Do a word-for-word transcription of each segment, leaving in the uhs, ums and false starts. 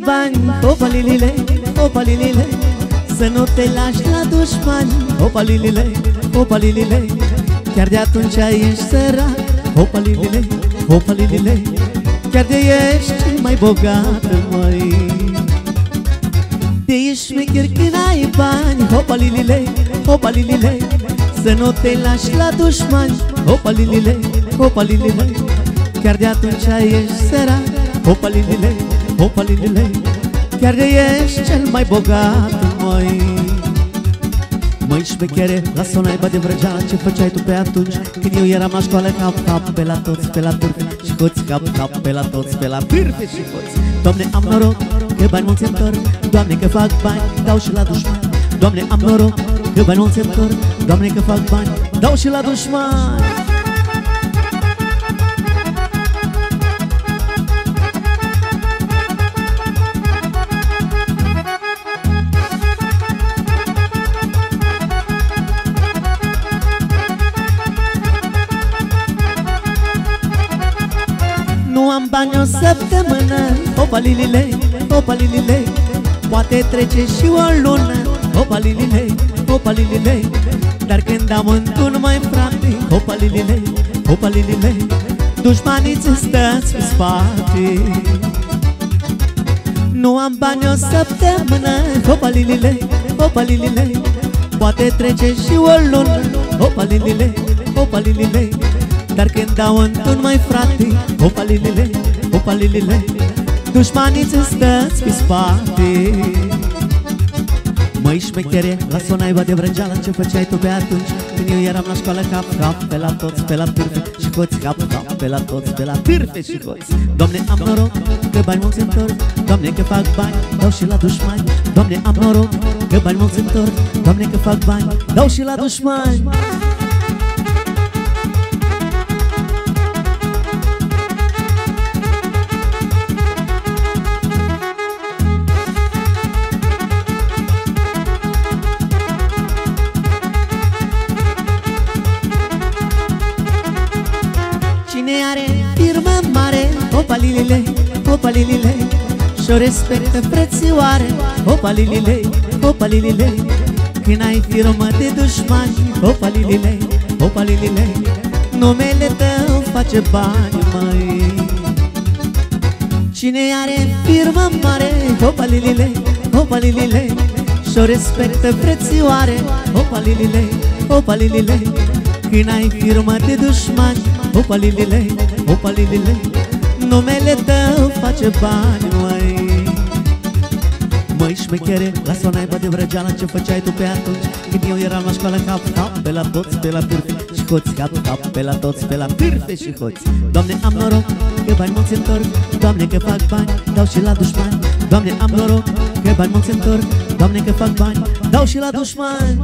bani, hopa lilile, hopa lilile, să nu te lași la dușmani, hopa lilile, hopa lilile, chiar de atunci ești sărac, hopa lilile, hopa lilile, chiar de ești mai bogată, măi. De ești șmecher când ai bani, hopa lilile, hopa lilile, să nu te lași la dușmani, hopa lilile, hopa lilile, chiar de atunci ești sărac, hopa lilile, hopa lilile, chiar de ești cel mai bogat, măi. Măi șmechere, lasă-o naiba de vrăgeala, ce făceai tu pe atunci când eu eram la școală? Cap, cap pe la toți, pe la turfi și hoți, cap, cap pe la toți, pe la turfi și hoți. Doamne, am noroc că bani mulți întorc, Doamne, că fac bani, dau și la dușmani. Doamne, am noroc că bani mulți întorc, Doamne, că fac bani, dau și la dușmani. Nu am bani o săptămână, hopa lilile, hopa lilile, poate trece și o lună, hopa lilile, hopa lilile, dar când am întun, mai frate, hopa lilile, hopa lilile, dușmanii ți stați pe spate. Nu am bani o săptămână, hopa lilile, hopa lilile, poate trece și o lună, hopa lilile, hopa lilile, dar când dau întun, mai frate, hopa lilile, hopa lilile, dușmanii ți stați pe spate. Măi șmechere, lasă-o naiba de vrăgeală, ce făceai tu pe atunci când eu eram la școală? Cap, cap pe la toți, pe la târfe și hoți, cap, cap pe la toți, pe la târfe și hoți. Doamne, am noroc că bani mulți întorc, Doamne, că fac bani, dau și la dușmani. Doamne, am noroc că bani mulți întorc, Doamne, că fac bani, dau și la dușmani. Cine are firmă mare, hopa lilile, hopa lilile, și-o respectă frățioare, hopa lilile, hopa lilile, când ai firmă de dușmani, hopa lilile, hopa lilile, numele tău face bani, măi. Cine are firmă mare, hopa lilile, hopa lilile, și-o respectă frățioare, hopa lilile, hopa lilile, când ai firmă de dușmani, hopa lilile, hopa lilile, numele tău face bani, măi. Măi șmechere, lasă-o naiba de vrăgeală, ce făceai tu pe atunci când eu eram la școală? Cap, cap pe la toți, pe la târfe și hoți, cap, cap pe la toți, pe la târfe și hoți. Doamne, am noroc că bani mulți întorc, Doamne, că fac bani, dau și la dușmani. Doamne, am noroc că bani mulți întorc, Doamne, că fac bani, dau și la dușmani.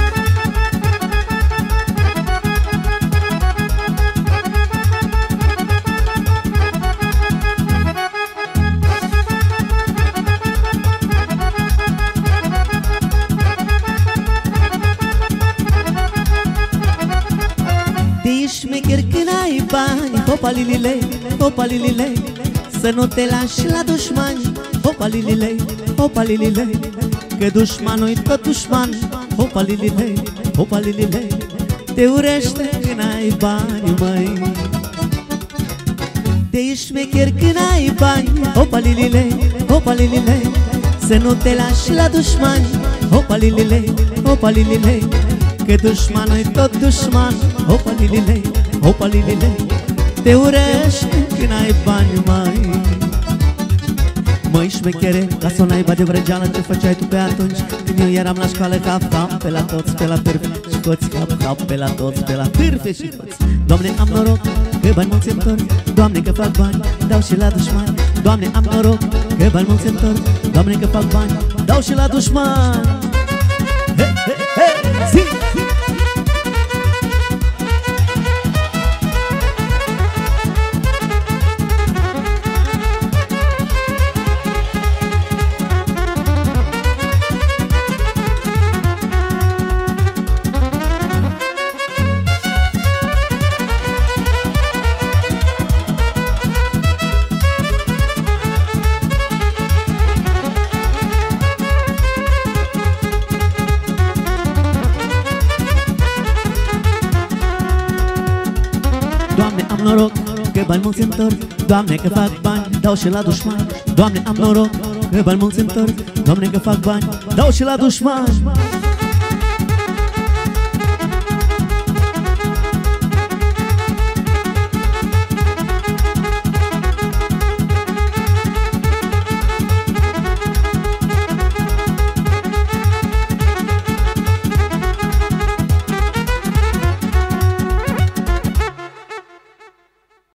Șmecher când ai bani, hopa lilile, hopa lilile, să nu te lași la dușmani, hopa lilile, hopa lilile, că dușmanul-i tot dușman, hopa lilile, hopa lilile, te urește când ai bani, măi. Te șmecher când ai bani, hopa lilile, hopa lilile, să nu te lași la dușmani, hopa lilile, hopa lilile, că dușmanul-i tot dușman, hopa lilile, hopa lilile, te urește când ai bani, mai. Măi șmechere, lasă-o naiba de vrăgeală, ce făceai tu pe atunci când eu eram la școală? Cap, cap pe la toți, pe la târfe și hoți, cap, cap pe la toți, pe la târfe și hoți. Doamne, am noroc că bani mulți întorc, Doamne, că fac bani, dau și la dușmani. Doamne, am noroc că bani mulți întorc, Doamne, că fac bani, dau și la dușmani. He, he, he, zi! Doamne, am noroc că bani mulți întorc. Doamne, că fac bani, dau și la dușmani. Doamne, am noroc că bani mulți întorc. Doamne, că fac bani, dau și la dușmani.